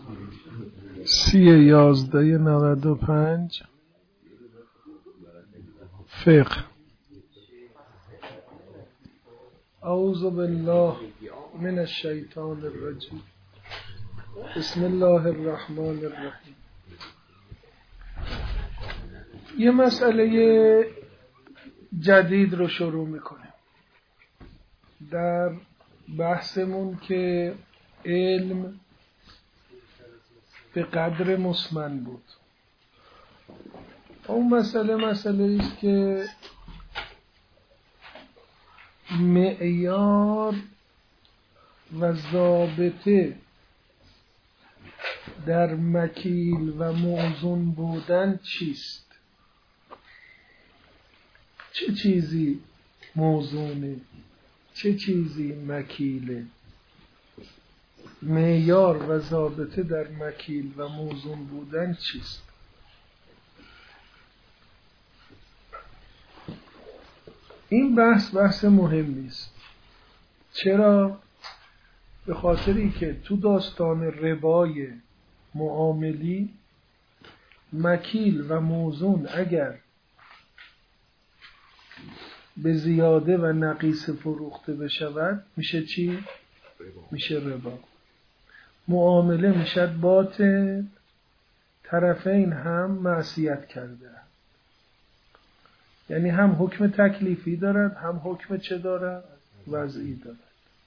1195 فقه. اعوذ بالله من الشیطان الرجیم. بسم الله الرحمن الرحیم. یه مسئله جدید رو شروع میکنیم در بحثمون که علم به قدر مسمن بود. اون مسئله است که معیار و ضابطه در مکیل و موزون بودن چیست؟ چه چیزی موزونه؟ چه چیزی مکیله؟ معیار و ضابطه در مکیل و موزون بودن چیست؟ این بحث مهمی است. چرا؟ به خاطری که تو داستان ربای معاملی مکیل و موزون اگر به زیاده و نقیصه فروخته بشود میشه چی؟ میشه ربا. معامله میشد باطل، طرفین هم معصیت کرده، یعنی هم حکم تکلیفی دارد هم حکم چه دارد؟ وضعی دارد.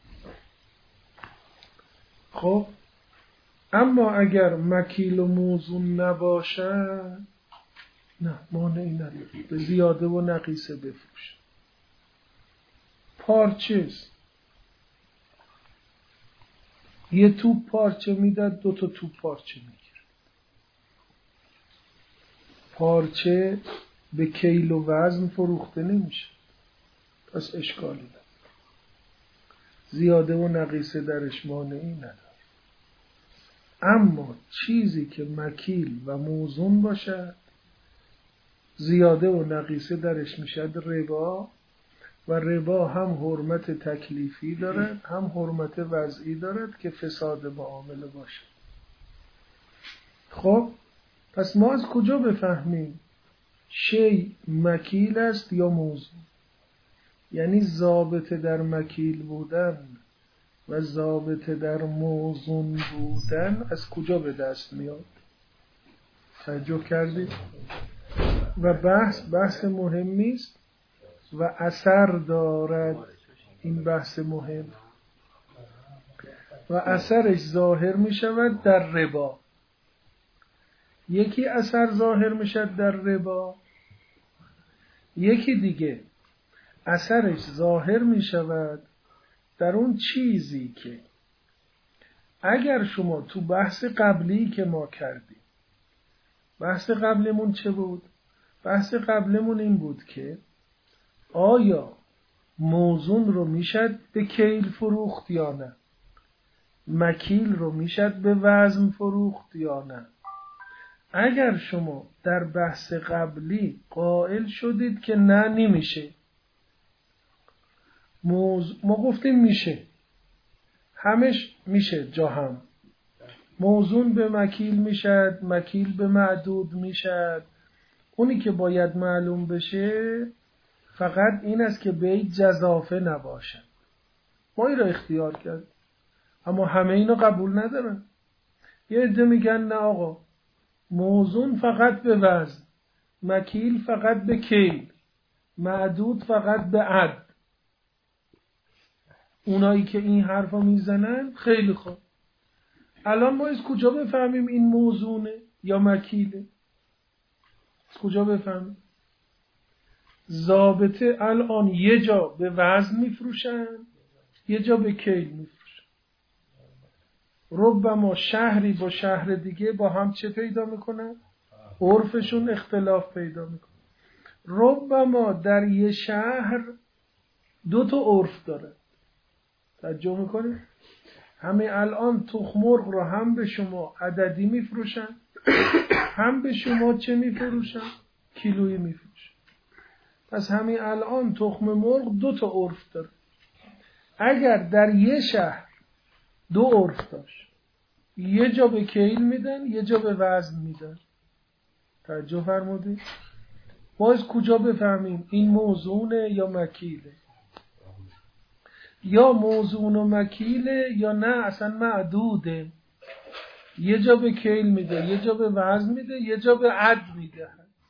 خب اما اگر مکیل و موزون نباشد نه، مانعی نداره به زیاده و نقیصه بفروشد. پارچه است، یه توپ پارچه میداد، 2 تا توپ پارچه میگیره. پارچه به کیل و وزن فروخته نمیشه، پس اشکالی نداره. زیاده و نقیصه درش مانعی نداره. اما چیزی که مکیل و موزون باشد زیاده و نقیصه درش میشد ربا، و ربا هم حرمت تکلیفی دارد هم حرمت وضعی دارد که فساد معامله باشد. خب پس ما از کجا بفهمیم شی مکیل است یا موزون؟ یعنی ضابطه در مکیل بودن و ضابطه در موزون بودن از کجا به دست میاد؟ توجه کردید؟ و بحث مهمی است و اثر دارد. این بحث مهم و اثرش ظاهر می شود در ربا. یکی اثر ظاهر می شود در ربا، یکی دیگه اثرش ظاهر می شود در اون چیزی که اگر شما تو بحث قبلی که ما کردیم، بحث قبلیمون چه بود؟ بحث قبلیمون این بود که آیا موزون رو میشد به کیل فروخت یا نه؟ مکیل رو میشد به وزن فروخت یا نه؟ اگر شما در بحث قبلی قائل شدید که نه نمیشه، ما گفتیم میشه، همش میشه جا هم. موزون به مکیل میشد، مکیل به معدود میشد. اونی که باید معلوم بشه فقط این است که بیت جزافه نباشد. ما این را اختیار کرد، اما همه اینو قبول ندارن. یه عده میگن نه آقا، موزون فقط به وزن، مکیل فقط به کیل، معدود فقط به عد. اونایی که این حرفا میزنن خیلی خوب. الان ما از کجا بفهمیم این موزونه یا مکیله؟ از کجا بفهمیم؟ ضابطه الان یه جا به وزن میفروشن، یه جا به کیل میفروشن. ربما شهری با شهر دیگه با هم چه پیدا میکنن؟ عرفشون اختلاف پیدا میکنن. ربما در یه شهر 2 تا عرف داره. توجه میکنه؟ همه الان تخم مرغ رو هم به شما عددی میفروشن هم به شما چه میفروشن؟ کیلویی میفروشن. پس همین الان تخم مرغ 2 تا عرف داره. اگر در یه شهر 2 عرف داشت، یه جا به کیل میدن، یه جا به وزن میدن. توجه فرمودید؟ ما از کجا بفهمیم این موزونه یا مکیله؟ یا موزون و مکیله یا نه اصلا معدوده. یه جا به کیل میده، یه جا به وزن میده، یه جا به عد میده.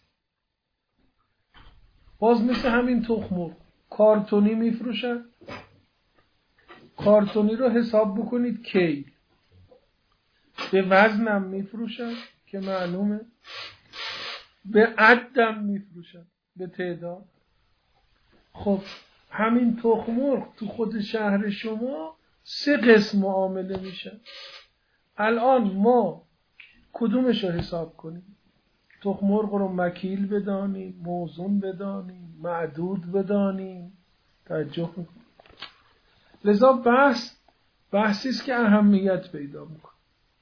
باز مثل همین تخم کارتونی میفروشن، کارتونی رو حساب بکنید کیل. به وزنم میفروشن که معلومه، به عدم میفروشن، به تعداد. خب همین تخم مرغ تو خود شهر شما 3 قسم معامله میشن. الان ما کدومش رو حساب کنیم؟ تخم مرغ رو مکیل بدانیم، موزون بدانیم، معدود بدانیم؟ توجه میکنیم. لذا بحثی است که اهمیت پیدا میکنه.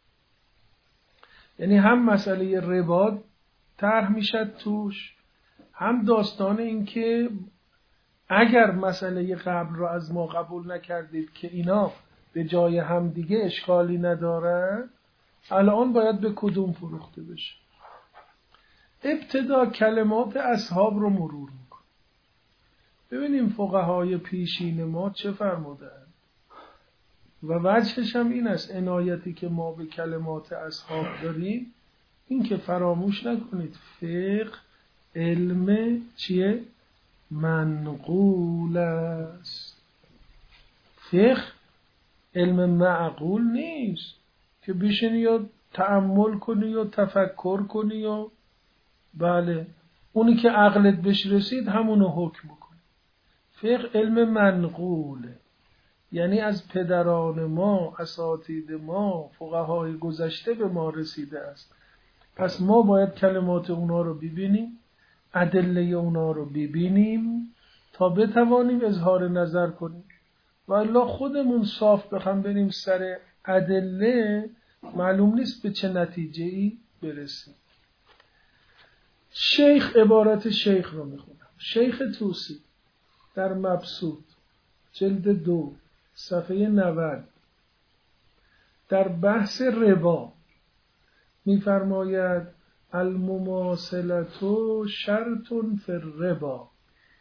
یعنی هم مسئله ربا طرح میشد توش، هم داستان این که اگر مسئله قبل رو از ما قبول نکردید که اینا به جای هم دیگه اشکالی ندارن، الان باید به کدوم فروخته بشه. ابتدا کلمات اصحاب رو مرور میکن. ببینیم فقهای پیشین ما چه فرمودن و وجهش هم این است. عنایتی که ما به کلمات اصحاب داریم این که فراموش نکنید فقه علم چیه؟ منقول است. فقه علم معقول نیست که بشینی یا تأمل کنی یا تفکر کنی یا بله اونی که عقلت بهش رسید همونو حکم کنی. فقه علم منقوله، یعنی از پدران ما، اساتید ما، فقهای گذشته به ما رسیده است. پس ما باید کلمات اونا رو ببینیم، ادله اونا رو ببینیم تا بتوانیم اظهار نظر کنیم. و الا خودمون صاف بخوام بریم سر ادله معلوم نیست به چه نتیجه‌ای برسیم. شیخ، عبارت شیخ رو میخونم. شیخ طوسی در مبسوط جلد 2 صفحه 90 در بحث ربا میفرماید المماثلة شرط فی الربا.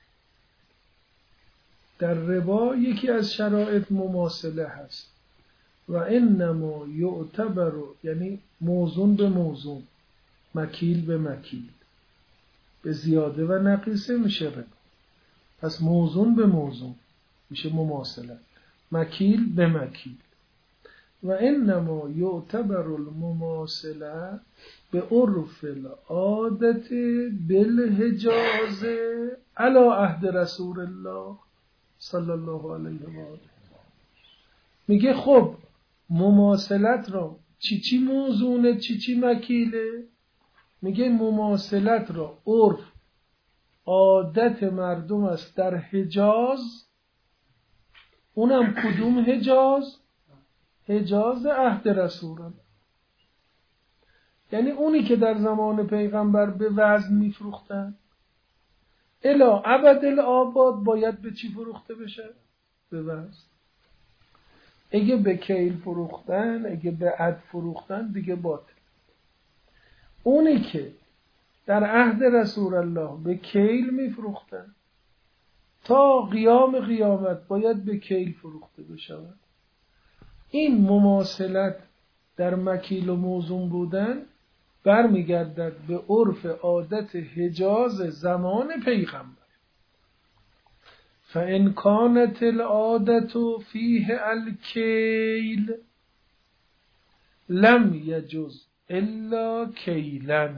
در ربا یکی از شرایط مماثله هست. و انما یعتبر، یعنی موزون به موزون، مکیل به مکیل، به زیاده و نقیصه میشه ربا. پس موزون به موزون میشه مماثله، مکیل به مکیل. و انما یعتبر المماثله به عرف العادت بالحجاز علی عهد رسول الله صلی الله علیه و آله. میگه خب مماثلت را چی موزونه چی مکیله؟ میگه مماثلت را عرف عادت مردم است در حجاز. اونم کدوم حجاز؟ حجاز عهد رسول الله. یعنی اونی که در زمان پیغمبر به وزن میفروختن الی ابد الآباد باید به چی فروخته بشه؟ به وزن. اگه به کیل فروختن، اگه به عد فروختن دیگه باطل. اونی که در عهد رسول الله به کیل میفروختن تا قیام قیامت باید به کیل فروخته بشود. این مماثلت در مکیل و موزون بودن برمیگردد به عرف عادت حجاز زمان پیغمبر. فإن كانت العادة فيه الكيل لم يجز الا کیلا.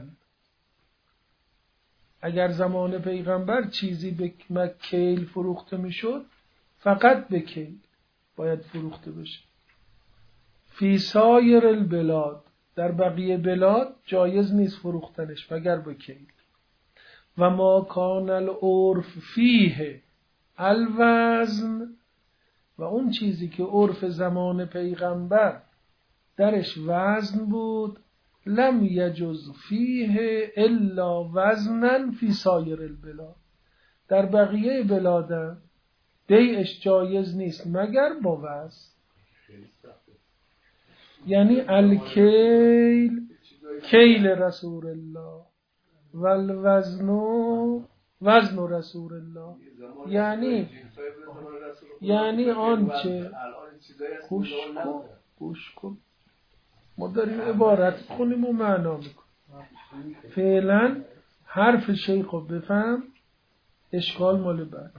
اگر زمان پیغمبر چیزی به کیل فروخته میشد فقط به کیل باید فروخته بشه. فی سایر البلاد، در بقیه بلاد جایز نیست فروختنش مگر به کیل. و ما کان العرف فیه الوزن، و اون چیزی که عرف زمان پیغمبر درش وزن بود، لم یجز فیه الا وزنا فی سایر البلاد، در بقیه بلاد بیعش جایز نیست مگر با وزن. یعنی الکیل کیل رسول الله و الوزن وزن رسول الله، یعنی آنچه گوش کن ما داریم عبارت کنیم و معنا میکنیم. فعلا حرف شیخ رو بفهم، اشکال مال بعد.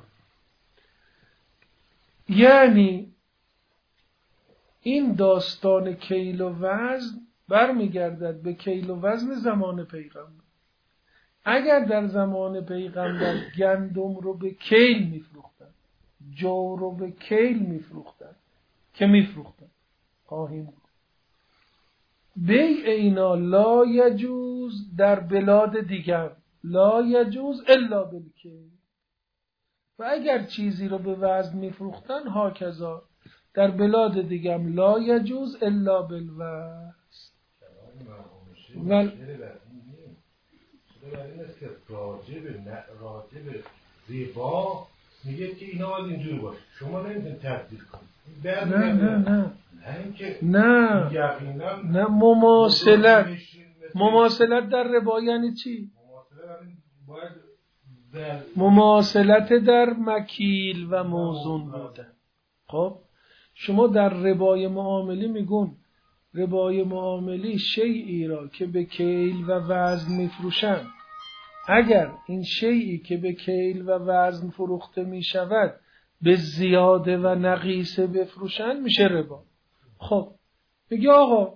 یعنی این داستان کیل و وزن برمیگردد به کیل و وزن زمان پیغمبر. اگر در زمان پیغمبر گندم رو به کیل میفروختن، جو رو به کیل میفروختن که میفروختن خواهیم بود، بیع اینا لا یجوز در بلاد دیگر، لا یجوز الا بالکیل. و اگر چیزی رو به وزن میفروختن هاکذا در بلاد دیگم لا یجوز الا بالوزن. راجب زیبا میگه که اینا باید اینجوری باشه، شما نمیتونید تبدیل کنید. نه مماثلت در ربا یعنی چی؟ مماثلت در مکیل و موزون بودن. خب شما در ربای معاملی میگون ربای معاملی شیئی را که به کیل و وزن میفروشند، اگر این شیئی که به کیل و وزن فروخته میشود به زیاده و نقیصه بفروشند میشه ربا. خب میگه آقا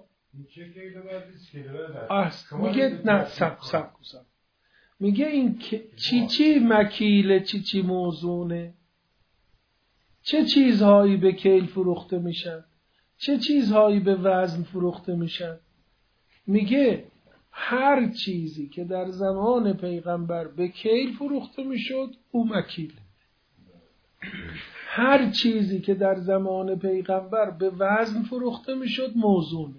میگه نه سب میگه این چی مکیله چی موزونه، چه چیزهایی به کیل فروخته میشن، چه چیزهایی به وزن فروخته میشن. میگه هر چیزی که در زمان پیغمبر به کیل فروخته میشد او مکیل، هر چیزی که در زمان پیغمبر به وزن فروخته میشد موزون.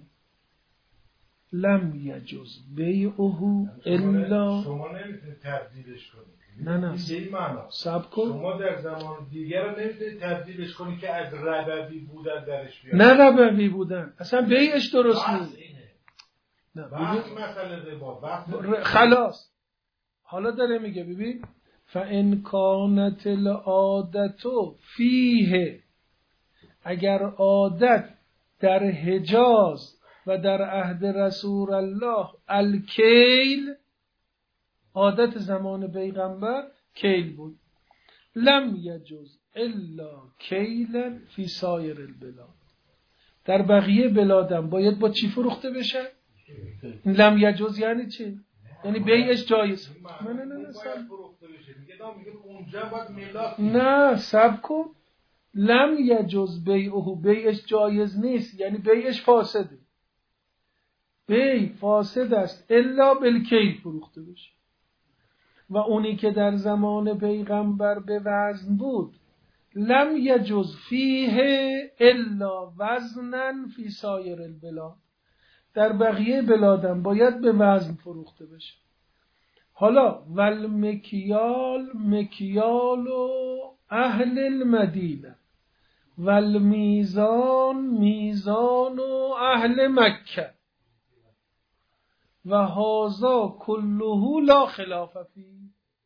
لم یجوز بیعه الا، شما نمیتونید تبدیلش کنید. نه سب کن، شما در زمان دیگر رو نمیتونید تبدیلش کنید که از ربوی بودن درش بیاد. نه ربوی بودن اصلا بیعش درست نیست. بحث مسئله ربا خلاص. حالا داره میگه ببین فَإِنْ كَانَتِ الْعَادَةُ فِيهِ، اگر عادت در حجاز و در عهد رسول الله الکیل، عادت زمان پیغمبر کیل بود، لم یجوز الا کیلا فی سایر البلاد، در بقیه بلادم باید با چی فروخته بشه؟ لم یجوز یعنی چی؟ یعنی بیعش جایز. نه سب کن، لم یجوز بیعه، بیعش جایز نیست یعنی بیعش فاسده، بیع فاسد است الا بالکیل فروخته بشه. و اونی که در زمان پیغمبر به وزن بود لم یجوز فیه الا وزنا فی سایر البلاد، در بقیه بلادم باید به وزن فروخته بشه. حالا والمکیال مکیال اهل المدینه والمیزان میزان اهل مکه و هذا کله لا خلاف فیه.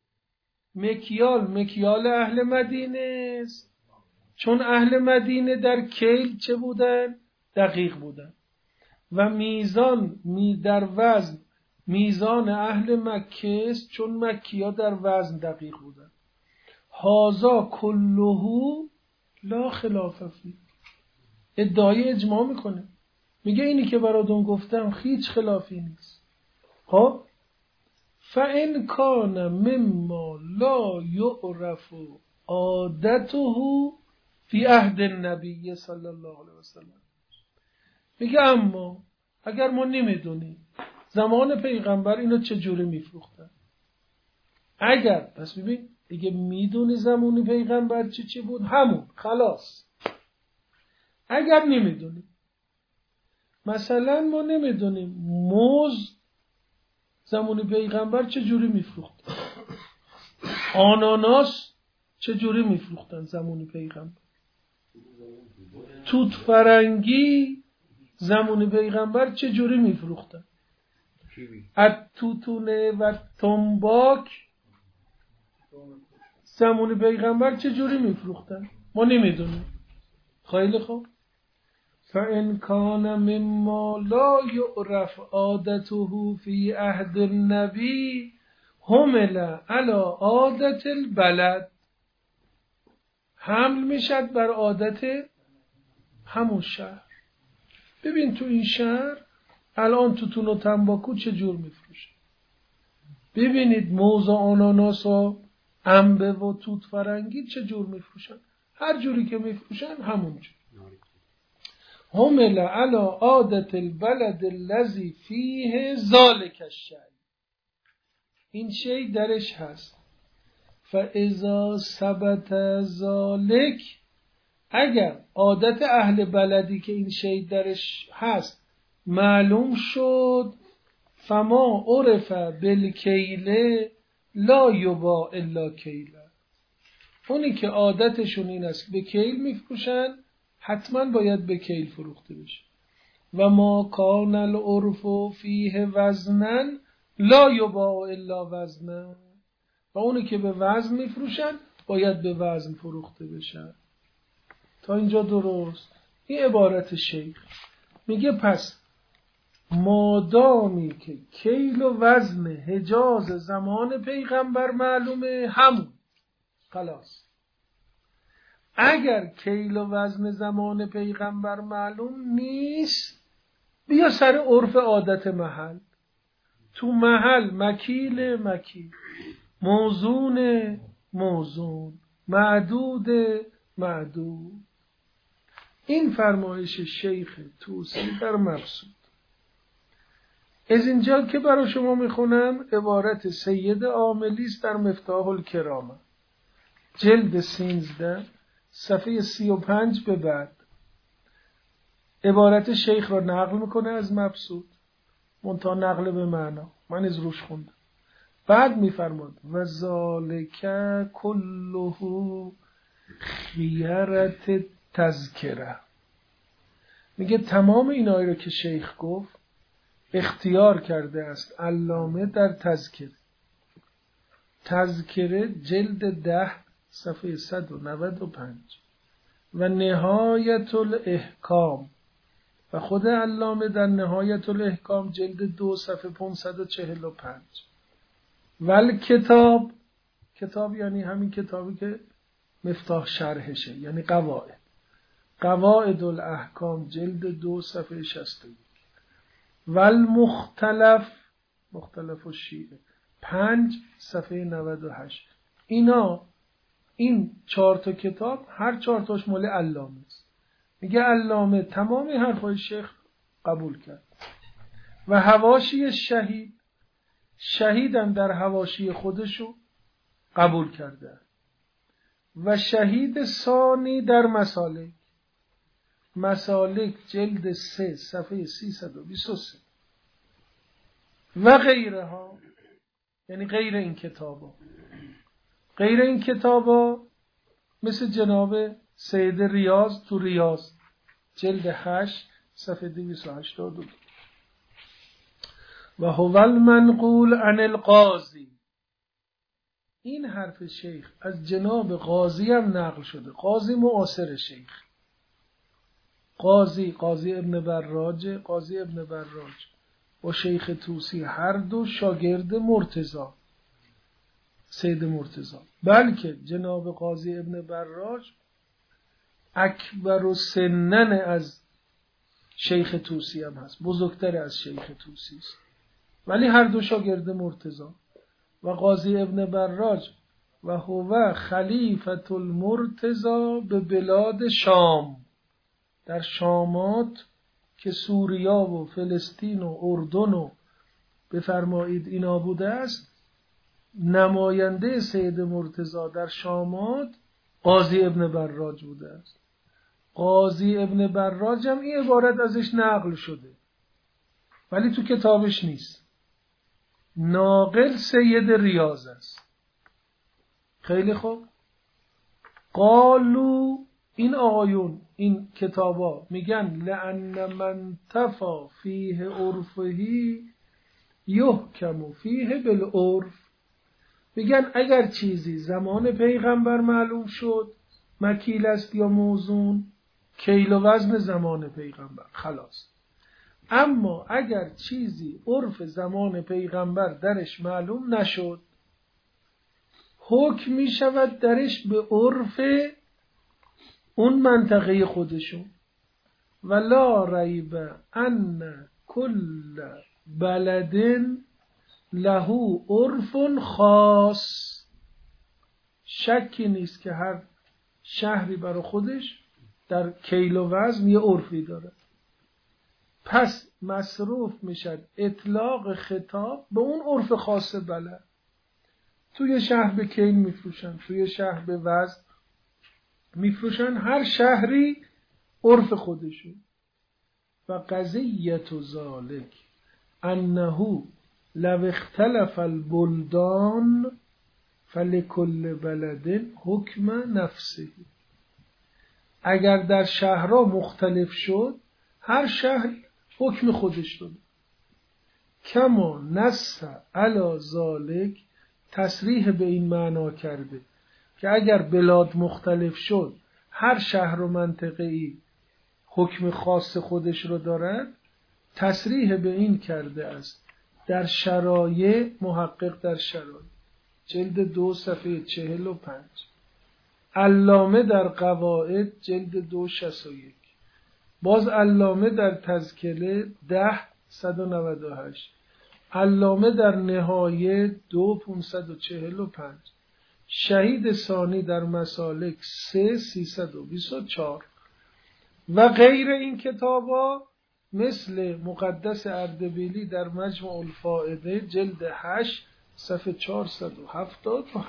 مکیال اهل مدینه است، چون اهل مدینه در کیل چه بودن؟ دقیق بودن. و میزان در وزن میزان اهل مکه است، چون مکی‌ها در وزن دقیق بودن. هذا کله لا خلاف فیه، ادعای اجماع میکنه، میگه اینی که براتون گفتم هیچ خلافی نیست. خب فَإِنْ كَانَ مِمَّا لَا يُعْرَفُ عَادَتُهُ فِي عهد النبی صلی الله علیه وسلم، میگه اما اگر ما نمیدونیم زمان پیغمبر اینو چجوری میفروختن، اگر پس ببین دیگه میدونی زمان پیغمبر چی بود همون خلاص. اگر نمیدونیم، مثلا ما نمیدونیم موز زمان پیغمبر چجوری میفروختن، آناناس چجوری میفروختن زمان پیغمبر، توت فرنگی زمان پیغمبر چه جوری میفروختن؟ اتوتونه و تنباک زمان پیغمبر چه جوری میفروختن؟ ما نمیدونیم. خیلی خوب. فَإِنْ كَانَ مِمَّا لَا يُعْرَفْ عَادَتُهُ فِي عهد النبی حمل علی عادت البلد، حمل میشد بر عادت همون شهر. ببین تو این شهر الان توتون و تنباکو چه جور میفروشه. ببینید موز و آناناس و انبه و توت فرنگی چه جور میفروشن. هر جوری که میفروشن همون جور. حمل علی عادت البلد الذی فیه ذالک الشیء، این شی درش هست. فاذا ثبت ذالک، اگر عادت اهل بلدی که این شی درش هست معلوم شد، فما عرف بالکیل لا یباع الا کیلا، اونی که عادتشون این است به کیل میفروشن حتما باید به کیل فروخته بشه. و ما کان العرف فیه وزنا لا یباع الا وزنا، و اونی که به وزن میفروشن باید به وزن فروخته بشن. تا اینجا درست؟ این عبارت شیخ میگه پس مادامی که کیل و وزن حجاز زمان پیغمبر معلومه همون خلاص. اگر کیل و وزن زمان پیغمبر معلوم نیست، بیا سر عرف عادت محل. تو محل مکیل مکیل، موزون موزون، معدود معدود. این فرمایش شیخ طوسی در مبسوط. از اینجا که برای شما میخونم عبارت سید عاملی است در مفتاح الکرامه جلد 13 صفحه 35 به بعد. عبارت شیخ را نقل میکنه از مبسوط، منتها نقل به معنا، من از روش خوندم. بعد میفرماد و ذالک کله خیرت تذکره، میگه تمام اینایی رو که شیخ گفت اختیار کرده است علامه در تذکره. تذکره جلد 10 صفحه 195 و نهایت الاحکام، و خود علامه در نهایت الاحکام جلد 2 صفحه 545. ول کتاب، کتاب یعنی همین کتابی که مفتاح شرحشه، یعنی قواعد، قواعد الاحکام جلد 2 صفحه 61. ول مختلف، مختلف الشیعه 5 صفحه 98. این 4 تا کتاب هر 4 تاش مال علامه است. میگه علامه تمام حرفای شیخ قبول کرد. و حواشی شهید، شهیدم در حواشی خودشو قبول کرده. و شهید ثانی در مسالک، مسالک جلد 3 صفحه 323 و غیره ها، یعنی غیر این کتابا. غیر این کتابا مثل جناب سید ریاض تو ریاض جلد 8 صفحه 282. و هو المنقول عن القاضی، این حرف شیخ از جناب قاضی هم نقل شده. قاضی معاصر شیخ، قاضی ابن براج. قاضی ابن براج با شیخ طوسی هر دو شاگرد مرتضی، سید مرتضی، بلکه جناب قاضی ابن براج اکبر و سنن از شیخ طوسی هم هست، بزرگتر از شیخ طوسی است، ولی هر دو شاگرد مرتضی. و قاضی ابن براج و هو خلیفة المرتضی به بلاد شام، در شامات که سوریا و فلسطین و اردن و بفرمایید اینا بوده است، نماینده سید مرتضی در شامات قاضی ابن براج بوده است. قاضی ابن براج هم این عبارت ازش نقل شده ولی تو کتابش نیست. ناقل سید ریاض است. خیلی خوب. قالو این آقایون این کتابا میگن لأن من تفا فیه عرفهی یحکم فیه بالعرف. میگن اگر چیزی زمان پیغمبر معلوم شد مکیل است یا موزون، کیل و وزن زمان پیغمبر خلاص. اما اگر چیزی عرف زمان پیغمبر درش معلوم نشد، حکم می شود درش به عرف اون منطقه خودشون. ولا ریب ان کل بلد له عرف خاص. شکی نیست که هر شهری برای خودش در کیل و وزن یه عرفی داره. پس مصروف میشد اطلاق خطاب به اون عرف خاص بلد. توی شهر به کیل میفروشن، توی شهر به وزن میفروشن، هر شهری عرف خودشون. و قضیت ذالک انه لو اختلف البلدان فلکل بلد حکم نفسه. اگر در شهرها مختلف شد، هر شهر حکم خودش رو. کما نص علی ذالک، تصریح به این معنا کرده که اگر بلاد مختلف شد، هر شهر و منطقه‌ای حکم خاص خودش رو دارد. تصریح به این کرده است در شرایع، محقق در شرایع، جلد 2 صفحه 45، علامه در قواعد جلد 2 61، باز علامه در تذکره 10 198، علامه در نهایه 2 545، شهید ثانی در مسالک 3 324 و غیر این کتابا مثل مقدس اردبیلی در مجمع الفائده جلد 8 صفحه 477.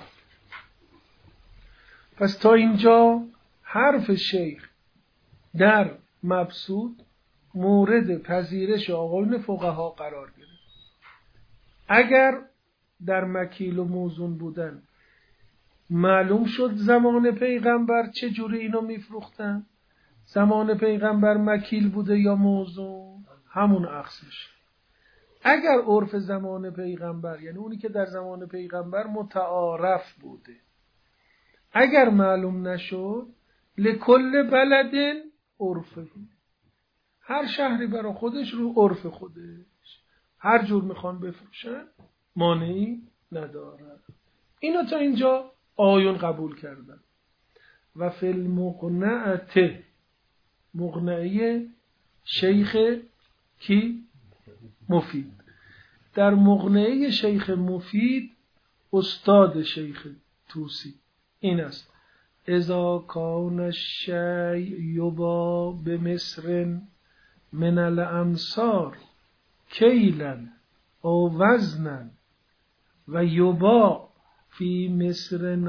پس تا اینجا حرف شیخ در مبسوط مورد پذیرش آقایون فقها قرار گرفت. اگر در مکیل و موزون بودن معلوم شد زمان پیغمبر چه جوری اینو میفروختن، زمان پیغمبر مکیل بوده یا موزون، همون اخذش. اگر عرف زمان پیغمبر، یعنی اونی که در زمان پیغمبر متعارف بوده، اگر معلوم نشد، لکل بلد عرفه، هر شهری برای خودش رو عرف خودش هر جور میخوان بفروشن، مانعی نداره. اینو تا اینجا آیون قبول کردن. و فی المقنعه، مقنعه شیخ کی؟ مفید. در مقنعه شیخ مفید استاد شیخ توسی این است: اذا کان الشیء یباع بمصر من الامصار کیلا او وزنا و یباع فی مصر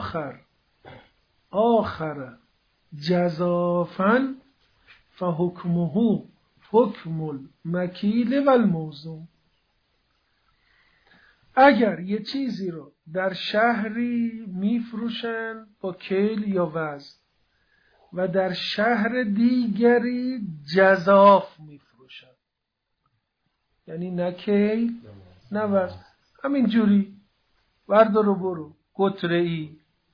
آخر جزافا فحکمه حکم المکیل و الموزون. اگر یه چیزی رو در شهری میفروشن با کیل یا وزن و در شهر دیگری جزاف میفروشن، یعنی نه کیل نه وزن، همین جوری بردار و برو قطره‌ای،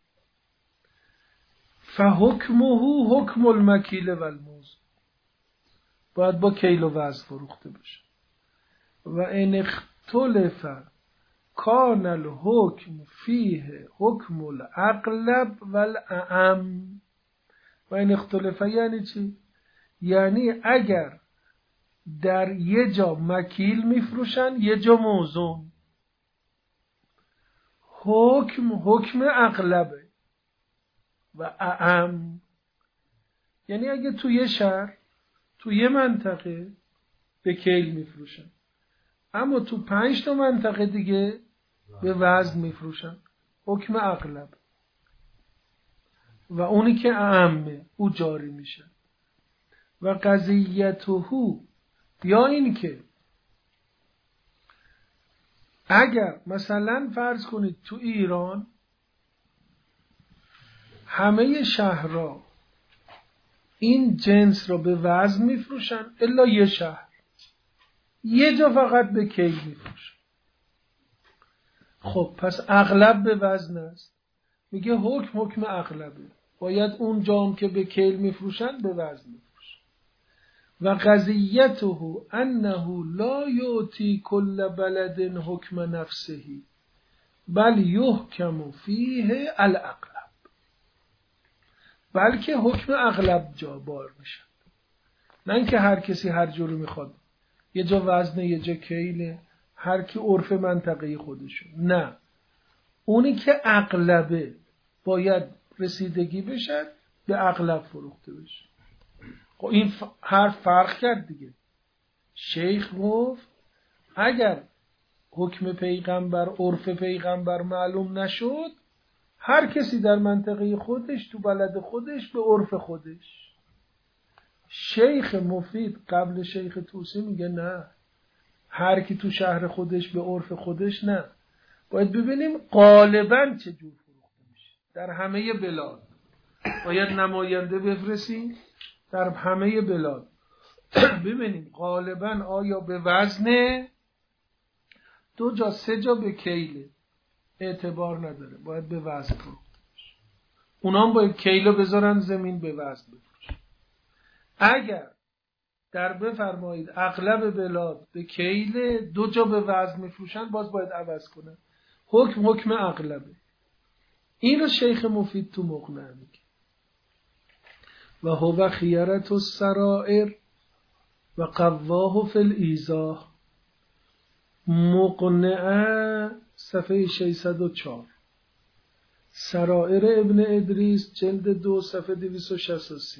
فحکمه حکم المکیل و الموزون، باید با کیل و وزن فروخته بشه. و ان اختلف کان الحکم فیه حکم الاغلب و الاعم. و این اختلاف یعنی چی؟ یعنی اگر در یه جا مکیل میفروشن یه جا موزون، حکم اغلبه و اعم. یعنی اگه تو یه شهر تو یه منطقه به کیل میفروشن، اما تو 5 تا منطقه دیگه به وزن میفروشن، حکم اغلب و اونی که اعمه او جاری میشه. و قضیته، یا این که اگر مثلا فرض کنید تو ایران همه شهرها این جنس را به وزن میفروشن الا یه شهر، یه جا فقط به کیل میفروشن. خب پس اغلب به وزن است. میگه حکم اغلبه، باید اون جام که به کیل میفروشن به وزن میفروشن. و قضیته انه لا یعطی کل بلد حکم نفسه بل یحکم فیه الاغلب، بلکه حکم اغلب جا بار میشن، نه اینکه هر کسی هر جوری میخواد، یه جا وزنه یه جا کیله، هر کی عرف منطقه خودشون. نه، اونی که اغلبه باید رسیدگی بشه به اغلب فروخته بشه. خب این حرف فرق کرد دیگه. شیخ گفت اگر حکم پیغمبر عرف پیغمبر معلوم نشد، هر کسی در منطقه خودش تو بلد خودش به عرف خودش. شیخ مفید قبل شیخ طوسی میگه نه، هر کی تو شهر خودش به عرف خودش، نه، باید ببینیم غالباً چه جور فروخته میشه در همه بلاد. باید نماینده بفرستیم در همه بلاد ببینیم غالباً آیا به وزنه، 2 جا 3 جا به کیله، اعتبار نداره، باید به وزن فروخته بشه. اونا هم باید کیلو بذارن زمین به وزن بفروشن. اگر در بفرمایید اغلب بلاد به کیله 2 جا به وزن میفروشن، باز باید عوض کنن. حکم اغلبه. این رو شیخ مفید تو مقنع میگه. و هو خیرت السرائر و قواه فی الایضاح. مقنعه صفحه 604. سرائر ابن ادریس جلد 2 صفحه 263.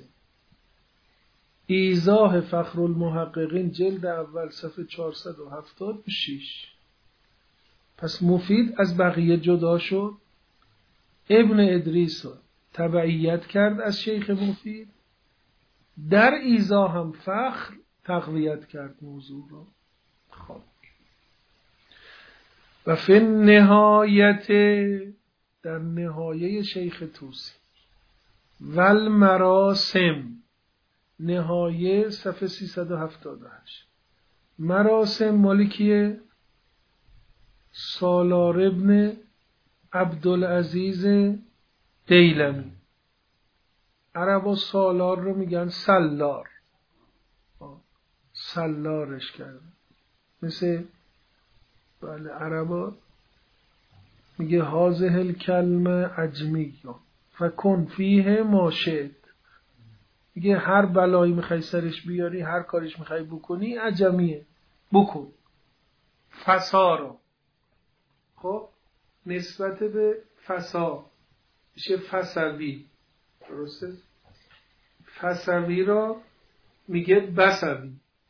ایضاح فخر المحققین جلد اول صفحه 476. پس مفید از بقیه جدا شد، ابن ادریس تبعیت کرد از شیخ مفید، در ایضاح هم فخر تقویت کرد موضوع را. خب و فی النهایت، در نهایه شیخ طوسی، والمراسم، نهایه صفحه 378. مراسم مالکیه سالار ابن عبدالعزیز دیلمی. عربا سالار رو میگن سلار، سلارش کردن. مثل بله عربا میگه هازه الکلمه عجمی فکن فیه ما شئت. میگه هر بلایی میخوای سرش بیاری، هر کارش میخوای بکنی، عجمیه، بکن. فسا رو خب نسبت به فسا میشه فسوی، درسته؟ فسوی رو میگه بسوی،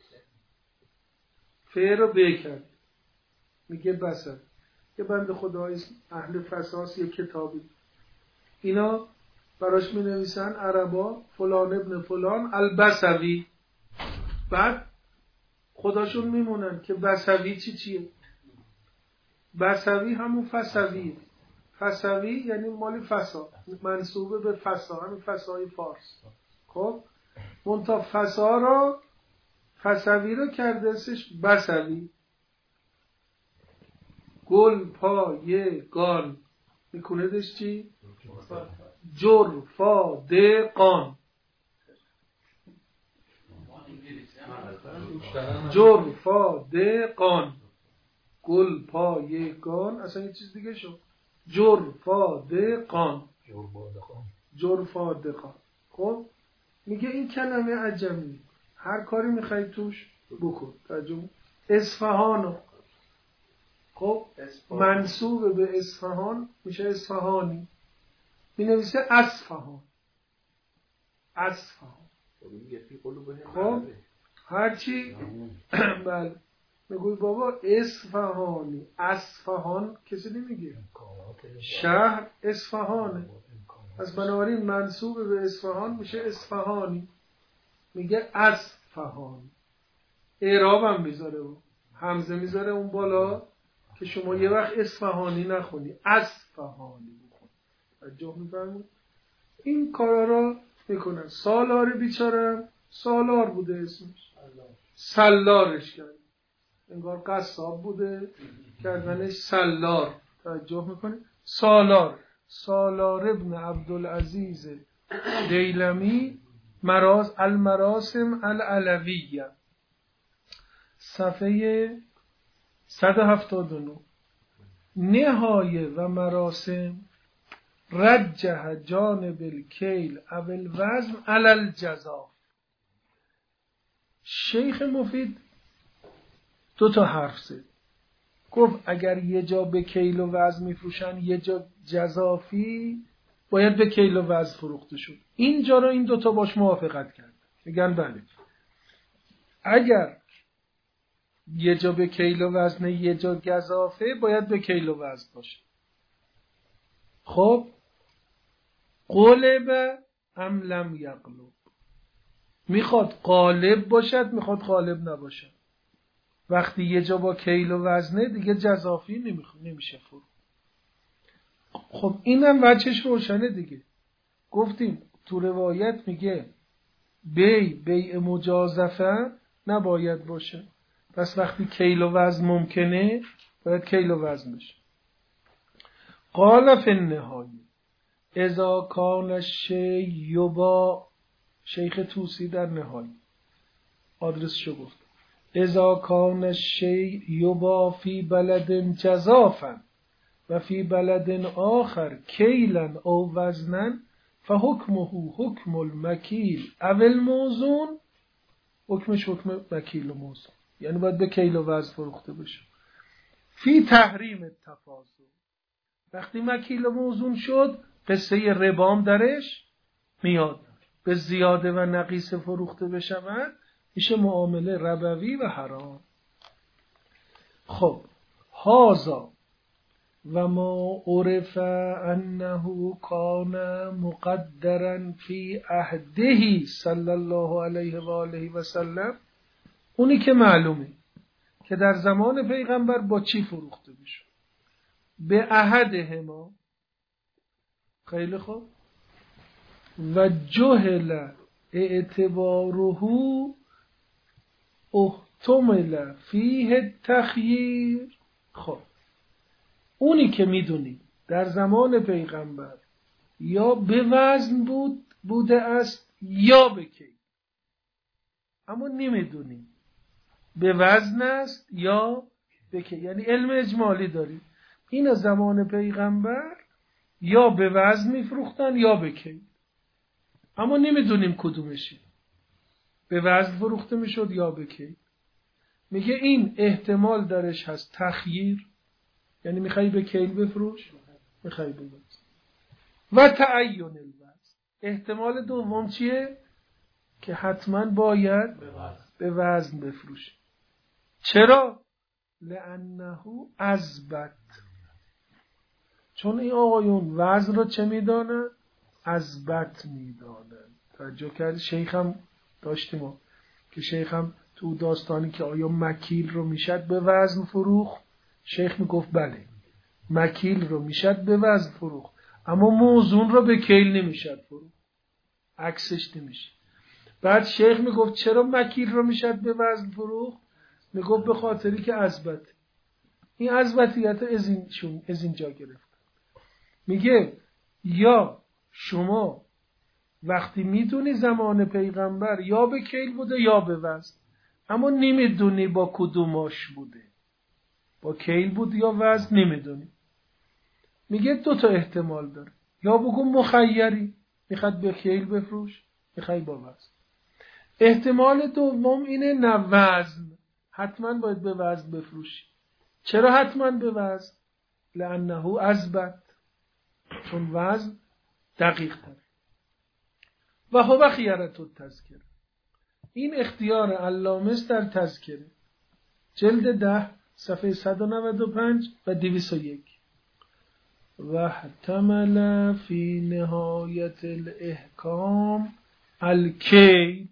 فعل رو بکرد میگه بسوی. یه بند خدای اهل فساس یه کتابی، اینا براش می نویسن عربا فلان ابن فلان البسوی، بعد خداشون میمونن که بسوی چیه؟ بسوی همون فسوی. فسوی یعنی مال فسا، منسوبه به فسا، همین فسای فارس. خب منتها فسا رو، فسوی رو کرده اسمش بسوی. گل پای گان میکندش چی؟ جرفا دقان. جرفا دقان، گل پای گان اصلا یه چیز دیگه شد. جرفا دقان، جرفا دقان. خب میگه این کلمه عجمی، هر کاری میخوای توش بکن. ترجمه اصفهانو، خب منسوب به اصفهان میشه اصفهانی، می نویسه اصفهان. اصفهان خب هرچی بله میگوی بابا اصفهانی، اصفهان کسی نمیگه، شهر اصفهانه، از بنابراین منسوب به اصفهان میشه اصفهانی. میگه اصفهان، اعراب هم میذاره و همزه میذاره اون بالا که شما یه وقت اصفهانی نخونی، اصفهانی بخونی. توجه می‌فرمایید؟ این کارا را میکنن. سالار بیچاره سالار بوده اسمش، سلارش کرد، انگار قصاب بوده کردنش سلار. توجه میکنه. سالار ابن عبدالعزیز دیلمی، المراسم العلویه، صفحه 179. نهایه و مراسم رجح جانب الکیل او الوزن علی الجزاف. شیخ مفید 2 حرف زد. گفت اگر یه جا به کیل و وزن میفروشن یه جا جزافی، باید به کیل و وزن فروخته شد. اینجا رو این 2 باش موافقت کرد. میگن بله، اگر یه جا به کیل و وزن یه جا گزافه، باید به کیل و وزن باشه. خب قلب ام لم یقلب، میخواد قالب باشد میخواد قالب نباشد. وقتی یه جا با کیل و وزنه دیگه جزافی نمیشه فرو. خب اینم وجهش روشنه دیگه. گفتیم تو روایت میگه بیع مجازفه نباید باشه، پس وقتی کیل و وزن ممکنه باید کیل و وزن بشه. قال فی النهایه اذا کان الشیء یباع، شیخ طوسی در نهایه آدرسشو گفت، اذا کان الشیء یباع فی بلد جزافا و فی بلد آخر کیلا او وزنا فحکمه حکم المکیل او الموزون، حکمش حکم مکیل و موزون، یعنی باید به کیل و وزن فروخته بشه. فی تحریم التفاضل، وقتی مکیل و موزون شد قصه ربام درش میاد، به زیاده و نقیص فروخته بشود میشه معامله ربوی و حرام. خب هازا و ما عرف انه کان مقدرا فی عهده صلی الله علیه و آله و سلم، اونی که معلومه که در زمان پیغمبر با چی فروخته بشه، به عهدهما. خیلی خوب. و جهل اعتباره احتمل فیه التخییر. خب اونی که میدونی در زمان پیغمبر یا به وزن بوده است یا به کیل، اما نمیدونی به وزن است یا به کیل، یعنی علم اجمالی داری این زمان پیغمبر یا به وزن میفروختن یا به کیل، اما نمیدونیم کدومشه، به وزن فروخته میشد یا به کیل. میگه این احتمال درش هست تخییر، یعنی میخوای به کیل بفروش میخوای به وزن. و تعین الوزن، احتمال دوم چیه؟ که حتما باید به وزن بفروش. چرا؟ لانه اثبت، چون این آقایون وزن رو چه میدانن؟ اثبت میدانن. توجه کرد؟ شیخ هم داشتیم که شیخ هم تو داستانی که آیا مکیل رو میشد به وزن فروخت، شیخ میگفت بله مکیل رو میشد به وزن فروخت، اما موزون رو به کیل نمیشد فروخت، عکسش نمیشه. بعد شیخ میگفت چرا مکیل رو میشد به وزن فروخت؟ میگفت به خاطری که اثبت، این اثباتیت از اینجا گرفت. میگه یا شما وقتی میدونی زمان پیغمبر یا به کیل بوده یا به وزن، اما نمیدونی با کدوماش بوده، با کیل بود یا وزن نمیدونی، میگه 2 احتمال داره، یا بگو مخیری میخواد به کیل بفروش میخوای با وزن. احتمال دوم اینه نه وزن، حتما باید به وزن بفروشی. چرا حتما به وزن؟ لانه اثبت، چون وزن دقیق تر. و هو خیارت التذکره، این اختیار علامه است در تذکره، جلد 10 صفحه 195 و 201. و احتمل فی نهایت الاحکام الکیل،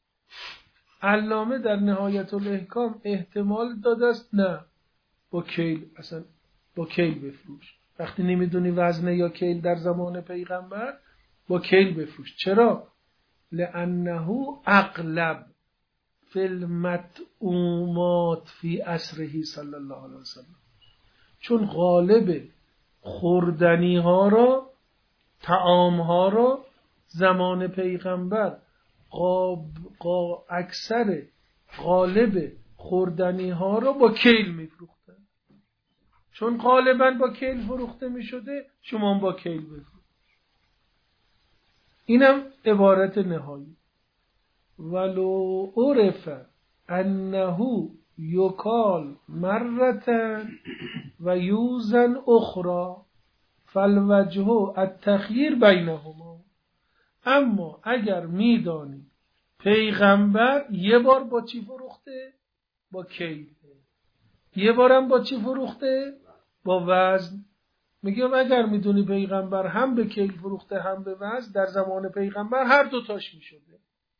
علامه در نهایت الاحکام احتمال داده است نه با کیل، اصلا با کیل بفروش. وقتی نمیدونی وزن یا کیل در زمان پیغمبر با کیل بفروش. چرا؟ لأنه اغلب فی المطعومات فی عصره صلی الله علیه وسلم، چون غالب خوردنی ها را، طعام ها را زمان پیغمبر اکثر غالب خوردنی ها را با کیل میفروختن. چون غالبا با کیل فروخته میشده، شما با کیل بفروخت. اینم عبارت نهایی. ولو عرف انه یکال مرتن و یوزن اخرى فالوجه التخییر بینهما. اما اگر میدانی پیغمبر یه بار با چی فروخته؟ با کیل. یه بارم با چی فروخته؟ با وزن. میگم اگر میدونی پیغمبر هم به کیل فروخته هم به وزن، در زمان پیغمبر هر دوتاش میشده.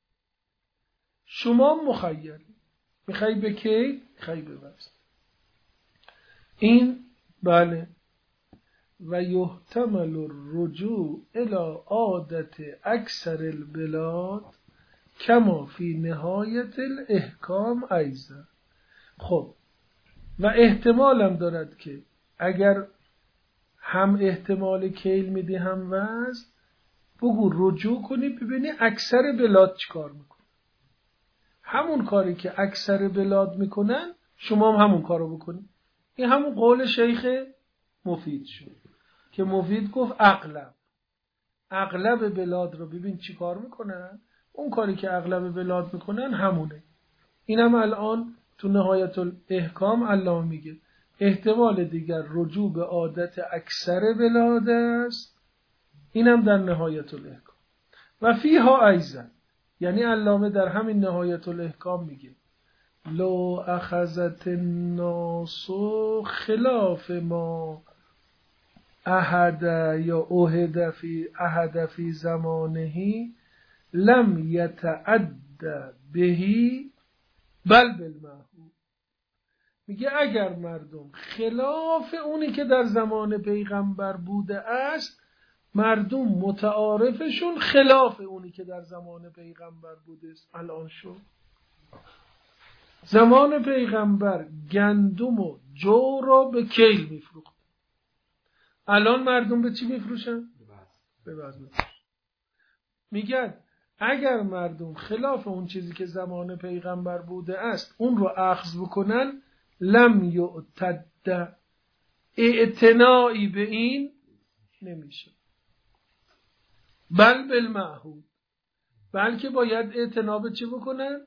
شما مخیری، میخوای به کیل، میخوای به وزن. این بله. و یحتمل الرجوع الى عادت اکثر البلاد کما فی نهایت الاحکام ایضا. خب و احتمالم دارد که اگر هم احتمال کیل میدی هم وزن، بگو رجوع کنی ببینی اکثر بلاد چیکار میکنن. همون کاری که اکثر بلاد میکنن شما هم همون کارو بکنی. این همون قول شیخ مفید شد که مفید گفت اغلب بلاد رو ببین چی کار میکنن، اون کاری که اغلب بلاد میکنن همونه. اینم الان تو نهایت الاحکام الله میگه احتمال دیگر رجوع به عادت اکثر بلاد است. اینم در نهایت الاحکام. و فیها ایضا، یعنی علامه در همین نهایت الاحکام میگه لو اخذت الناس خلاف ما احد یا احد فی زمانه لم یتعد بهی بل بالمعهود. میگه اگر مردم خلاف اونی که در زمان پیغمبر بوده است، مردم متعارفشون خلاف اونی که در زمان پیغمبر بوده است الان شد. زمان پیغمبر گندم و جو را به کیل میفروخت، الان مردم به چی میفروشن؟ به وزن. میگن اگر مردم خلاف اون چیزی که زمان پیغمبر بوده است اون رو اخذ بکنن، لم یعتد، اعتنایی به این نمیشه. بل بالمعهود، بلکه باید اعتنا به چی بکنن؟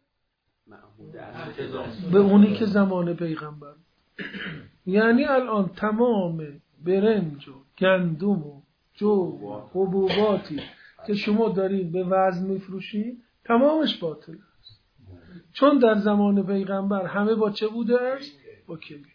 به اونی که زمان پیغمبر. یعنی الان تمام برنج و گندم و جو و حبوباتی که شما دارید به وزن میفروشید تمامش باطل است، چون در زمان پیغمبر همه با چه بوده است؟ با کیل.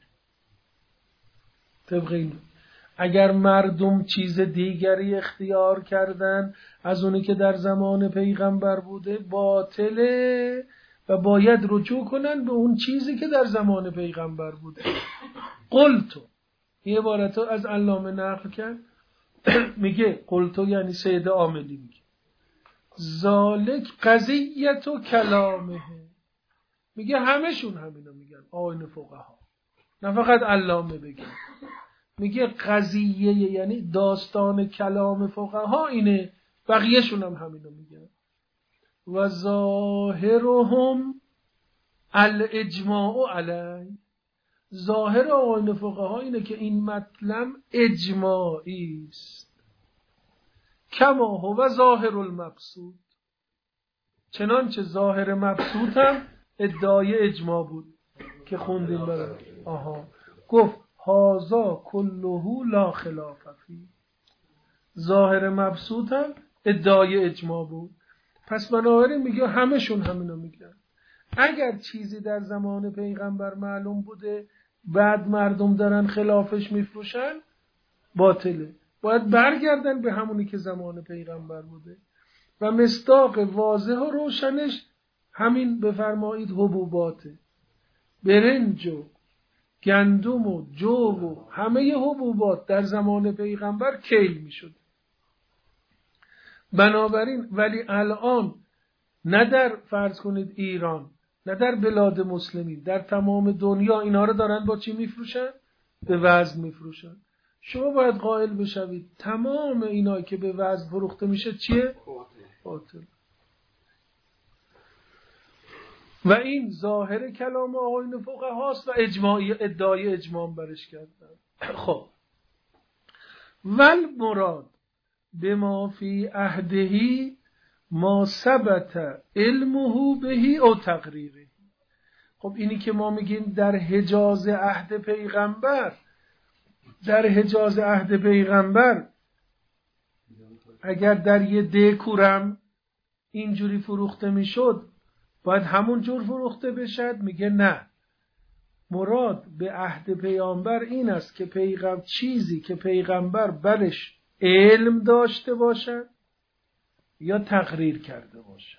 طبق این اگر مردم چیز دیگری اختیار کردن از اونی که در زمان پیغمبر بوده باطله و باید رجوع کنن به اون چیزی که در زمان پیغمبر بوده. قلتو، این عبارتو از علامه نقل کرد، میگه قلتو یعنی سید عاملی میگه ذالک قضیت و کلامه، میگه همشون همینو میگن آیین فقها، نه فقط علامه بگه. میگه قضیه یعنی داستان کلام فقها اینه، بقیهشون هم همینو میگن. و ظاهرهم الاجماع علی، ظاهر آیین فقها اینه که این مطلب اجماعی است. کما هو ظاهر المبسوط، چنانچه ظاهر مبسوط هم ادعای اجماع بود که خوندیم برای گفت هازا کلهو لا خلاف فی، ظاهر مبسوط هم ادعای اجماع بود. پس بنابراین میگه همشون همینو میگن. اگر چیزی در زمان پیغمبر معلوم بوده بعد مردم دارن خلافش میفروشن باطله، باید برگردن به همونی که زمان پیغمبر بوده. و مصداق واضح و روشنش همین بفرمایید حبوباته، برنج و گندم و جو و همه حبوبات در زمان پیغمبر کیل می شد. بنابراین ولی الان نه در فرض کنید ایران، نه در بلاد مسلمین، در تمام دنیا اینا رو دارن با چی میفروشن؟ به وزن میفروشن. شما باید قائل بشوید تمام اینا که به وزن فروخته میشه چیه؟ باطل. و این ظاهر کلام آقایون فقهاست و ادعای اجماع برش کردن. خب ول مراد بما فی عهدهی ما ثبت علمه بهی او تقریره. خب اینی که ما میگیم در حجاز عهد پیغمبر، در حجاز عهد پیغمبر اگر در یه دکورم اینجوری فروخته میشد باید همون جور فروخته بشد. میگه نه، مراد به عهد پیامبر این است که چیزی که پیغمبر برش علم داشته باشد یا تقریر کرده باشد.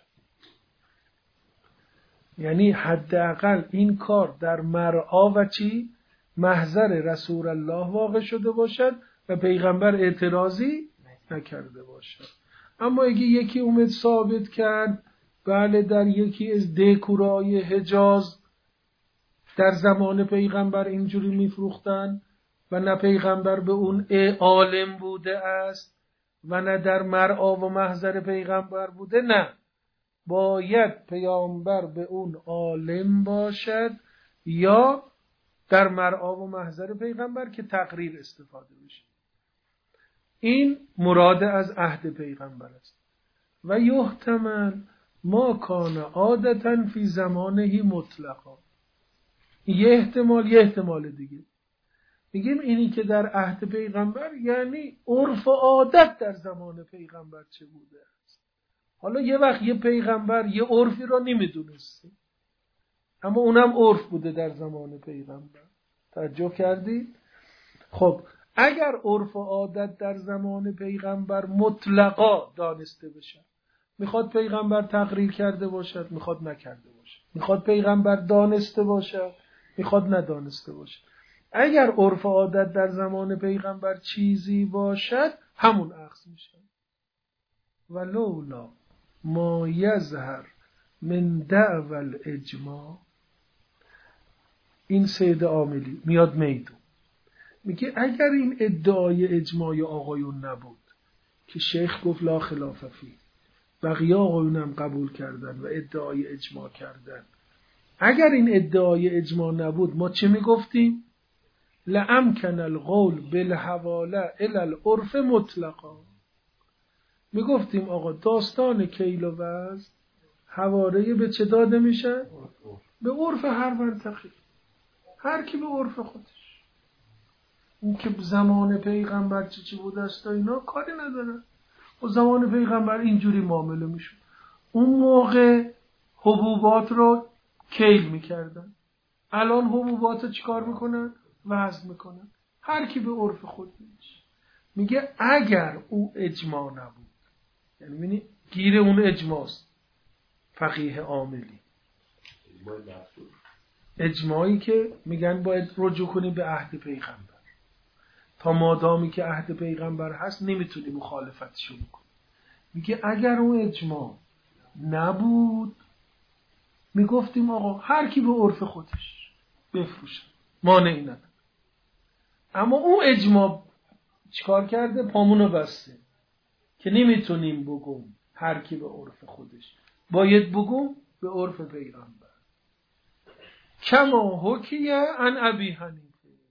یعنی حداقل این کار در مرعا و چی؟ محضر رسول الله واقع شده باشد و پیغمبر اعتراضی نکرده باشد. اما اگه یکی اومد ثابت کرد بله در یکی از دکورای حجاز در زمان پیغمبر اینجوری میفروختن و نه پیغمبر به اون عالم بوده است و نه در مرعا و محضر پیغمبر بوده، نه، باید پیامبر به اون عالم باشد یا در مرعا و محضر پیغمبر که تقریر استفاده بشه. این مراد از عهد پیغمبر است. و یحتمل ما کان عادتا فی زمانه مطلقا. یه احتمال دیگه میگیم اینی که در عهد پیغمبر یعنی عرف و عادت در زمان پیغمبر چه بوده است. حالا یه وقت یه پیغمبر یه عرفی را نمیدونسته اما اونم عرف بوده در زمان پیغمبر. توجه کردید؟ خب اگر عرف و عادت در زمان پیغمبر مطلقا دانسته بشه، میخواد پیغمبر تقریر کرده باشد، میخواد نکرده باشد، میخواد پیغمبر دانسته باشد، میخواد ندانسته باشد، اگر عرف و عادت در زمان پیغمبر چیزی باشد همون اخذ میشه. ولولا ما یظهر من دعوی الاجماع. این سید عاملی میاد میدون میگه اگر این ادعای اجماع آقایون نبود که شیخ گفت لا خلاف فیه، بقیه آقایونم قبول کردن و ادعای اجماع کردن، اگر این ادعای اجماع نبود ما چه میگفتیم؟ لامکن القول بالحواله الی العرف مطلقا. میگفتیم آقا داستان کیل و وزن حواله به چه داده میشه؟ به عرف هر منطقه، هر کی به عرف خودش. این که زمان پیغمبر چی بوده است اینا کاری ندارن. و زمان پیغمبر اینجوری معامله میشد. اون موقع حبوبات رو کیل میکردن، الان حبوبات رو چیکار میکنن؟ وزن میکنن. هر کی به عرف خودش. میگه اگر او اجماع نبود، یعنی ببینی گیر اون اجماعست، فقیه عاملی، اجماعی که میگن باید رجوع کنی به عهد پیغمبر، تا مادامی که عهد پیغمبر هست نمیتونی مخالفتشو بکنی. میگه اگر اون اجماع نبود میگفتیم آقا هر کی به عرف خودش بفروشه، مانعی نداره. اما اون اجماع چیکار کرده؟ پامونو بسته که نمیتونیم بگم هر کی به عرف خودش، باید بگم به عرف پیغمبر. کما حکیه عن ابی حنیفه.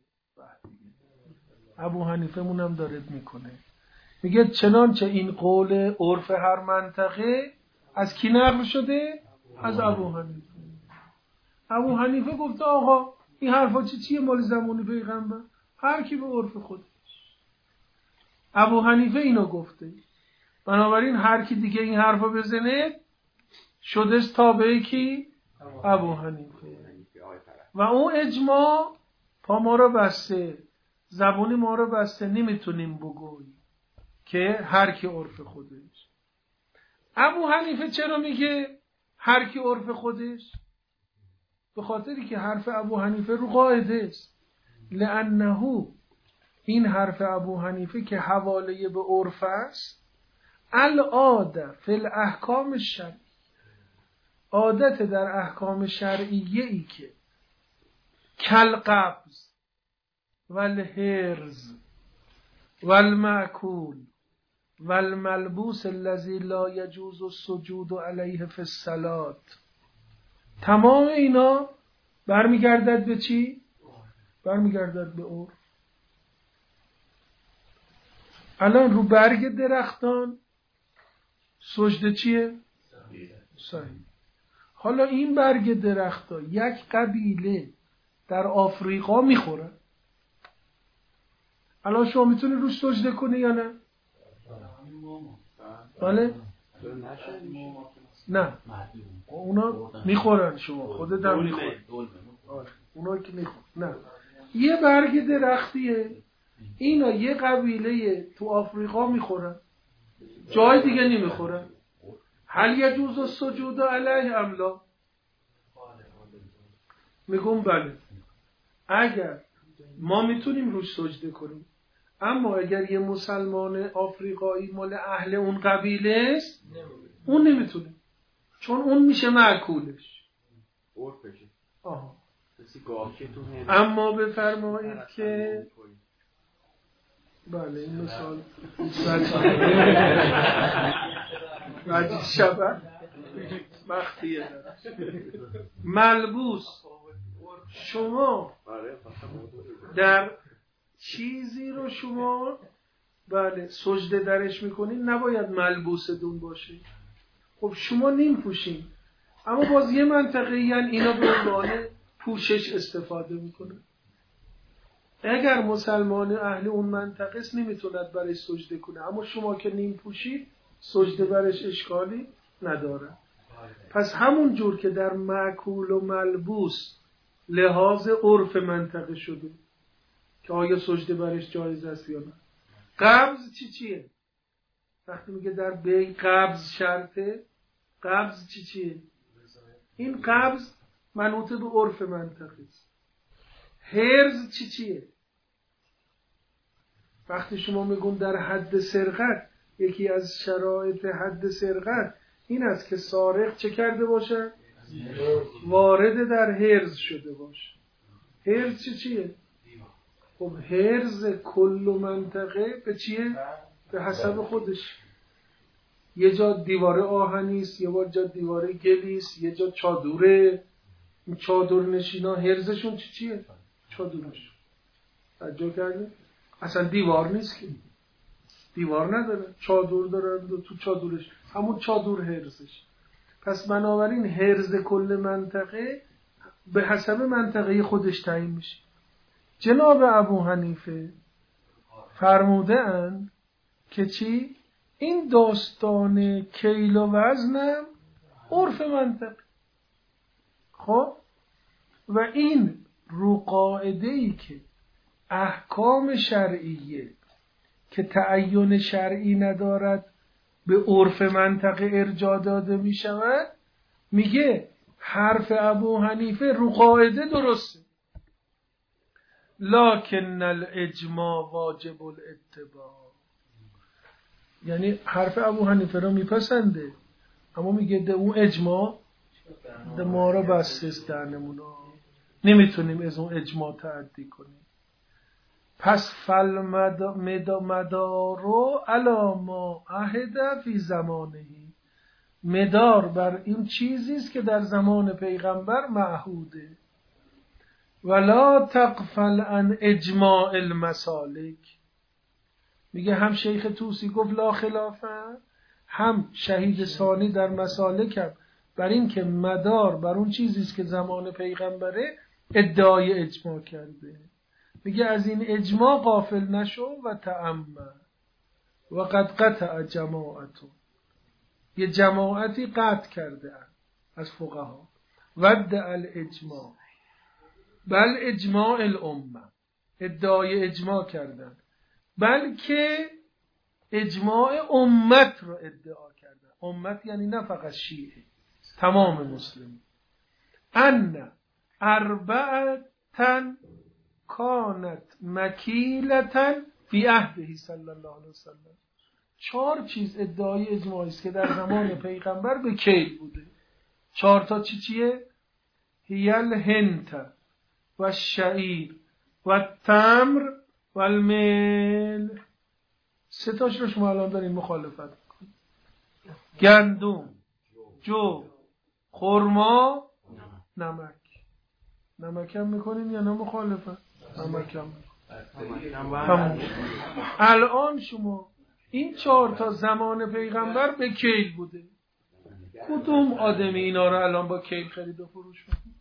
ابو حنیفه مونم داره میکنه، میگه چنانچه این قول عرف هر منطقه از کی نقل شده؟ از ابو حنیفه. ابو حنیفه گفته آقا این حرفا چیه مال زمان پیغمبر؟ هر کی به عرف خودش. ابو حنیفه اینو گفته، بنابراین هر کی دیگه این حرفا بزنه شده تابع کی؟ ابو حنیفه. و اون اجماع پا ما رو بسته، زبانی ما رو بسته، نمیتونیم بگوییم که هر کی عرف خودش. ابو حنیفه چرا میگه هر کی عرف خودش؟ به خاطری که حرف ابو حنیفه رو قاعده است. لانه این حرف ابو حنیفه که حواله به عرف است، العاده فی الاحکام الشرعی، عادت در احکام شرعیه ای که کالقبض والحرز والمأکول والملبوس الذی لا یجوز السجود علیه فی الصلاة، تمام اینا برمیگردد به چی؟ برمیگردد به عرف. الان رو برگ درختان سجده چیه؟ صحیح. حالا این برگ درختا یک قبیله در آفریقا میخوره، الان شما میتونی روش سجده کنی یا نه؟ بله؟ نه اونا میخورن، شما خودت هم میخوری، اونا که میخورن. نه، یه برگ درختیه، اینا یه قبیله تو آفریقا میخورن، جای دیگه نمیخورن. هل یجوز السجود علیه ام لا؟ میگم بله، اگر ما میتونیم روش سجده کنیم، اما اگر یه مسلمان آفریقایی مال اهل اون قبیله است اون نمیتونه، چون اون میشه معکولش. آها. اما بفرمایید که بله این مثال وجه شبه مختیه ملبوس، شما در چیزی رو شما بله سجده درش میکنین نباید ملبوستون باشه. خب شما نیم پوشین، اما باز یه منطقه یعنی اینا به عنوان پوشش استفاده میکنه. اگر مسلمان اهل اون منطقه است نمیتوند برش سجده کنه، اما شما که نیم پوشید سجده برش اشکالی نداره. پس همون جور که در معکول و ملبوس لحاظ عرف منطقه شده که آیا سجده برش جایز است یا نه. قبض چیه؟ وقتی میگه در بی قبض شرطه، قبض چیه؟ این قبض منوط به عرف منطقه است. حرز چیه؟ وقتی شما میگم در حد سرقت، یکی از شرایط حد سرقت این است که سارق چه کرده باشه؟ وارد در حرز شده باشه. حرز چیه؟ خب حرز کل منطقه به چیه؟ به حسب خودش. یه جا دیواره آهنی است، یه جا دیواره گلی است، یه جا چادره. این چادر نشینا حرزشون چیه؟ چادرش. توجه کردید؟ اصلا دیوار نیست که، دیوار نداره، چادر داره تو چادرش، همون چادر حرزش. پس بنابراین حرز کل منطقه به حسب منطقه خودش تعیین میشه. جناب ابو حنیفه فرموده اند که چی؟ این داستان کیل و وزنم عرف منطقه. خب و این رو قاعده‌ای که احکام شرعیه که تعین شرعی ندارد به عرف منطقه ارجاع داده می شود، میگه حرف ابو حنیفه رو قاعده درسته، لکن الاجماع واجب الاتباع. یعنی حرف ابو حنیفه رو میپسنده، اما میگه ده اون اجماع ده ما رو بستست در نمونه، نمیتونیم از اون اجماع تعدی کنیم. پس مدارو علی ما عهد فی زمانه، مدار بر این چیزی است که در زمان پیغمبر معهوده. ولا تغفل عن اجماع المسالک. میگه هم شیخ طوسی گفت لا خلافه، هم شهید ثانی در مسالک هم بر این که مدار بر اون چیزی است که زمان پیغمبره ادعای اجماع کرده. میگه از این اجماع غافل نشو و تأمل و قد قطع جماعتون، یه جماعتی قطع کرده از فقها ودع الاجماع بل اجماع الامه، ادعای اجماع کردن بلکه اجماع امت رو ادعا کردن. امت یعنی نه فقط شیعه، تمام مسلمین. ان اربعتن کانت مکیلتن فی عهده صلی الله علیه وسلم، 4 چیز ادعای اجماعی است که در زمان پیغمبر به کیل بوده. 4 تا چیه؟ هیل هنت و الشعیر و التمر و المل. 3 تاش رو شما الان دارین مخالفت میکنید. گندم، جو، خرما، نمک. نمک هم میکنین یا نه مخالفت؟ نمک هم میکنین. الان شما این 4 تا زمان پیغمبر به کیل بوده. کدوم آدمی اینا رو الان با کیل خرید و فروش میکنه؟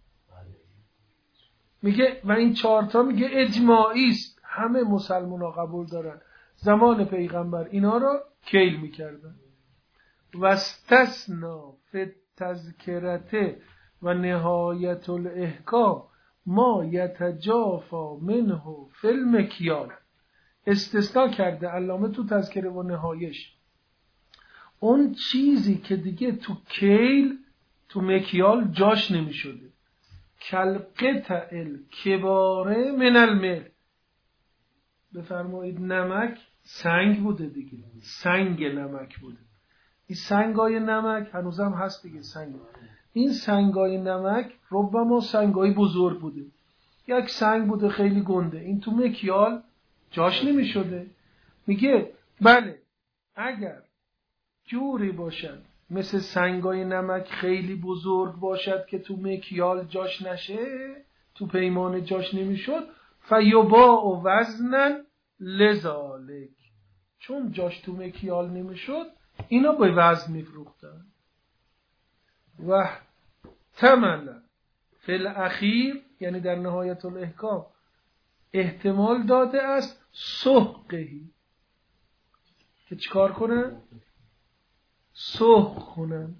میگه و این 4 تا میگه اجماعی است، همه مسلمونا قبول دارن زمان پیغمبر اینا رو کیل میکردن. و استثنا فی التذکرة و نهایت الاحکام ما یتجافا منه فی المکیال. استثناء کرده علامه تو تذکره و نهایش اون چیزی که دیگه تو کیل تو مکیال جاش نمی شده. کالقطع الکباره من المل. بفرمایید نمک سنگ بوده دیگه، سنگ نمک بوده. این سنگای نمک هنوزم هست دیگه، سنگ. این سنگای نمک ربما سنگای بزرگ بوده. یک سنگ بوده خیلی گنده، این تو مکیال جاش نمی شده. میگه بله اگر جوری باشد مثل سنگای نمک خیلی بزرگ باشد که تو مکیال جاش نشه، تو پیمانه جاش نمیشد، فیباع و وزنن لذالک، چون جاش تو مکیال نمیشد اینا به وزن میفروختن. و تملا فی الاخیر، یعنی در نهایت الاحکام احتمال داده است سحقهی، که چیکار کنن؟ سحق کنن.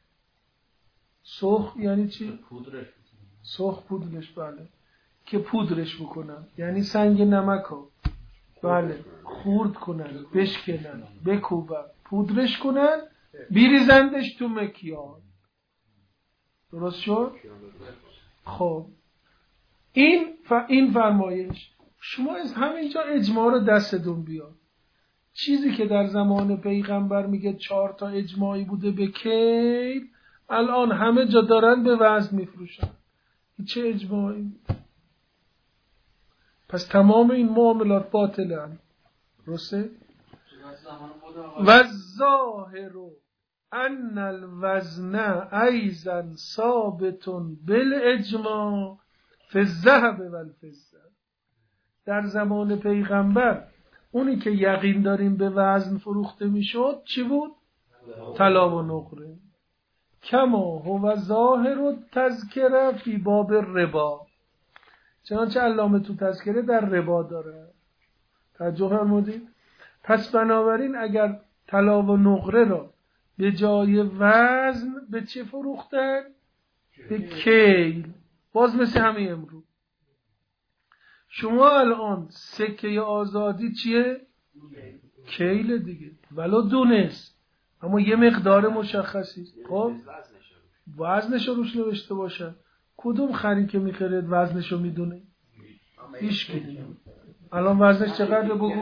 سحق یعنی چی؟ سحق پودرش، بله، که پودرش بکنن، یعنی سنگ نمک ها بله خورد کنن، بشکنن، بکوبن، پودرش کنن، بیریزندش تو مکیال. درست شد؟ خب این فرمایش شما از همینجا اجماع رو دستتون بیاد. چیزی که در زمان پیغمبر میگه 4 تا اجماعی بوده به کیل، الان همه جا دارن به وزن میفروشن. چه اجماعی؟ پس تمام این معاملات باطله. درسته؟ و الظاهر ان الوزن ایضا ثابت بالاجماع فی الذهب والفضه. در زمان پیغمبر اونی که یقین داریم به وزن فروخته میشد چی بود؟ طلا و نقره. کما هو ظاهر التذکره فی باب الربا، چنانچه علامه تو تذکره در ربا داره. توجه فرمودید؟ پس بنابراین اگر طلا و نقره را به جای وزن به چه فروختن؟ به کیل. باز مثل همین امروز شما الان سکه آزادی چیه؟ کیل دیگه، ولو دونست، اما یه مقدار مشخصی. خب وزنش رو روش نوشته باشه. کدوم خری که میخرید وزنش رو میدونه؟ هیچ کی. الان وزنش چقدر بگو؟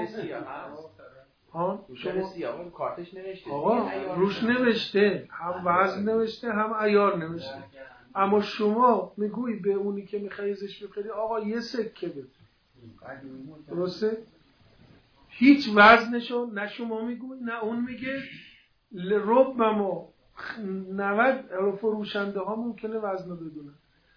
ها شما کارتش نوشته، آقا روش نوشته، هم وزن نوشته هم عیار نوشته، اما شما میگویی به اونی که میخریزش بخری آقا یه سکه بده. درسته؟ هیچ وزنشو نه شما میگوی نه اون میگه. ربما 90 فروشنده ها ممکنه وزن بدونن،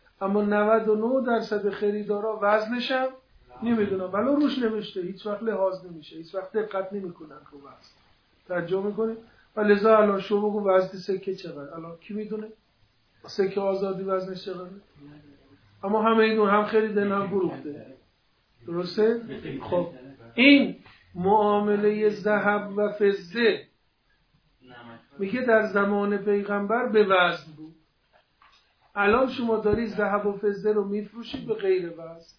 اما 99% خریدارا وزنشم نمیدونن، ولی روش نوشته، هیچ وقت لحاظ نمیشه، هیچ وقت دقت نمیکنن رو وزن. توجه میکنید؟ ولذا الان شما بگو وزن سکه چقدر، الان کی میدونه سکه آزادی وزنش چقدره؟ اما همه ایدون هم خریدن هم فروخته. درسته؟ خب این معامله ذهب و فضه میگه در زمان پیغمبر به وزن بود. الان شما داری ذهب و فضه رو میفروشید به غیر وزن.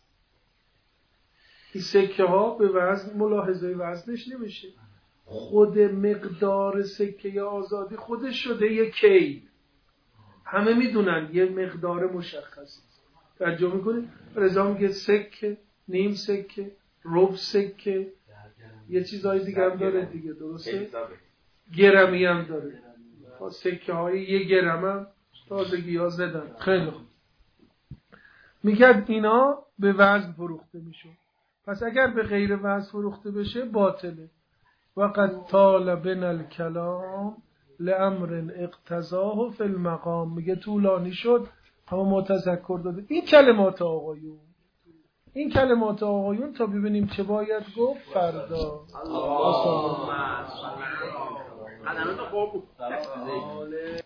این سکه ها به وزن ملاحظه وزنش نمیشه، خود مقدار سکه آزادی خودش شده یک کیل. همه میدونن یه مقدار مشخصی. توجه میکنید؟ رضا میگه سکه، نیم سکه، ربع سکه، یه چیزای دیگه هم داره دیگه، درسته؟ گرمی هم داره، با سکه های 1 گرم هم تازگی ها زدن. خیلی خوب. میگه اینا به وزن فروخته میشون، پس اگر به غیر وزن فروخته بشه باطله. وقد طال بنا الکلام لامر اقتضاه فی المقام. میگه طولانی شد اما ما تذکر داده. این کلمات آقایون تا ببینیم چه باید گفت فردا.